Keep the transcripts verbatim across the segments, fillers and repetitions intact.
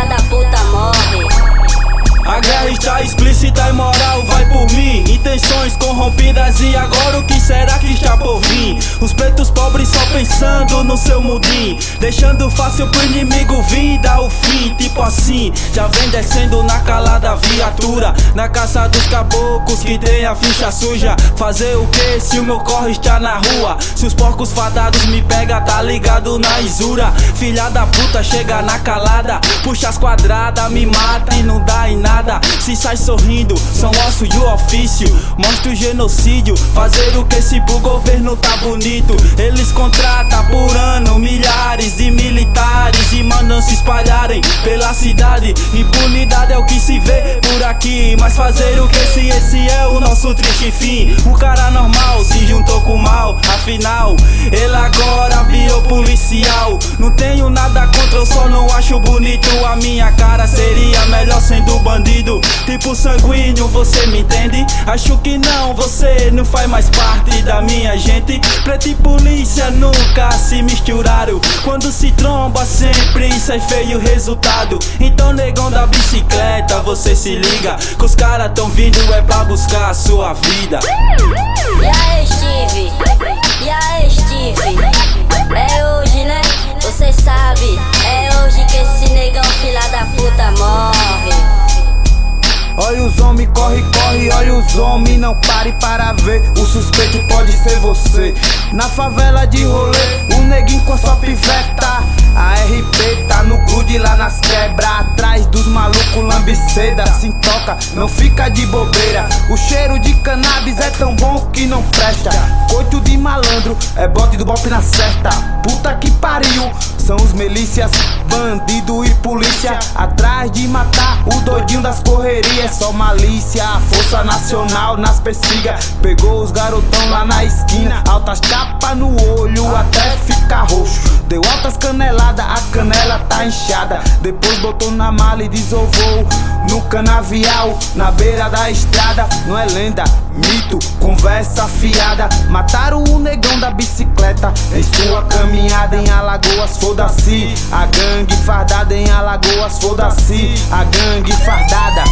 filha da puta morre. A guerra está explícita e moral vai por mim. Intenções corrompidas e agora o que será que está por vir? Os pretos pobres só pensando no seu mudim, deixando fácil pro inimigo vir dar o fim. Tipo assim, já vem descendo na calada viatura, na caça dos caboclos que tem a ficha suja. Fazer o que se o meu corre está na rua? Se os porcos fadados me pega, tá ligado na isura. Filha da puta chega na calada, puxa as quadradas, me mata e não dá em nada. Se sai sorrindo, são ossos de ofício. Mostra o genocídio, fazer o que se pro governo tá bonito. Eles contratam por ano milhares de militares e mandam se espalharem pela cidade. Impunidade é o que se vê por aqui, mas fazer o que se esse é o nosso triste fim? O cara normal se juntou com o mal, afinal ele agora virou policial. Não tenho nada contra, eu só não acho bonito. A minha cara seria melhor sendo bandido. Tipo sanguíneo, você me entende? Acho que não, você não faz mais parte da minha gente. Preto e polícia nunca se misturaram. Quando se tromba sempre sai feio o resultado. Então negão da bicicleta, você se liga, que os caras tão vindo é pra buscar a sua vida. E aí Steve, e aí Steve, é hoje né, você sabe, é hoje que esse negão filha da puta morre. Olha os homens, corre, corre, olha os homens, não pare para ver, o suspeito pode ser você. Na favela de rolê, o neguinho com a sua piveta, a R P tá no grude lá nas quebras, atrás dos malucos lambiceda, se toca, não fica de bobeira. O cheiro de cannabis é tão bom que não presta. Coito de malandro, é bote do bope na certa. Puta que pariu, são os milícias, bandido e polícia, atrás de matar o doidinho das correrias. É só malícia, a Força Nacional nas persiga. Pegou os garotão lá na esquina, altas capas no olho até ficar roxo. Deu altas caneladas, a canela tá inchada. Depois botou na mala e desovou no canavial, na beira da estrada. Não é lenda, mito, conversa fiada. Mataram o negão da bicicleta em sua caminhada em Alagoas, foda-se. A gangue fardada em Alagoas, foda-se. A gangue fardada.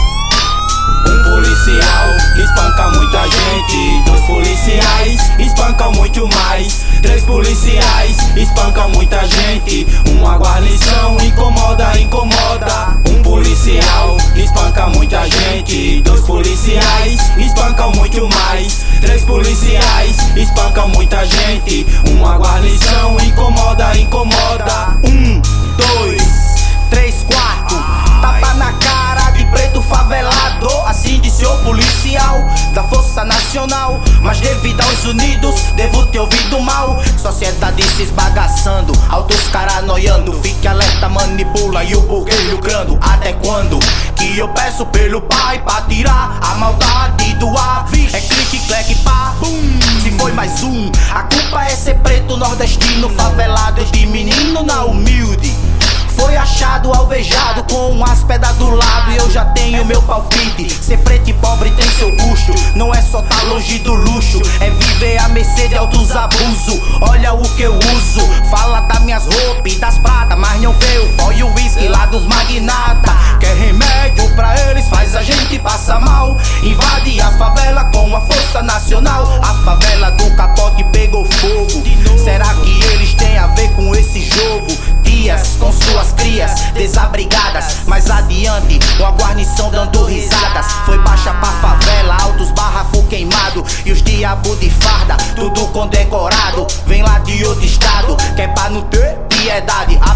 Um policial espanca muita gente, dois policiais espancam muito mais, três policiais espancam muita gente. Uma guarnição incomoda, incomoda. Um policial espanca muita gente, dois policiais espancam muito mais, três policiais espancam muita gente. Uma guarnição incomoda, incomoda. Um, dois, três, quatro, tapa na cara de preto favelado. Assim disse o policial da Força Nacional, mas devido aos unidos, devo ter ouvido mal. Sociedade se esbagaçando, altos cara noiando. Fique alerta, manipula e o burguês lucrando. Até quando que eu peço pelo pai pra tirar a maldade do ar? É clique, clack, pá, bum. Se foi mais um, a culpa é ser preto nordestino, favelado de menino na humilde. Foi achado alvejado com as pedras do lado e eu já tenho meu palpite. Ser preto e pobre tem seu custo, não é só tá longe do luxo, é viver à mercê de altos abusos. Olha o que eu uso, fala das minhas roupas e das pratas, mas não vê o pó e o whisky lá dos magnata. Quer remédio pra eles, faz a gente passar mal. Invade a favela com a Força Nacional. A favela do Capote pegou fogo. Será que eles têm a ver com esse jogo? Tias com suas crias desabrigadas, mais adiante uma guarnição dando risadas. Foi baixa pra favela, altos barracos queimado e os diabos de farda, tudo condecorado. Vem lá de outro estado, que é pra não ter piedade.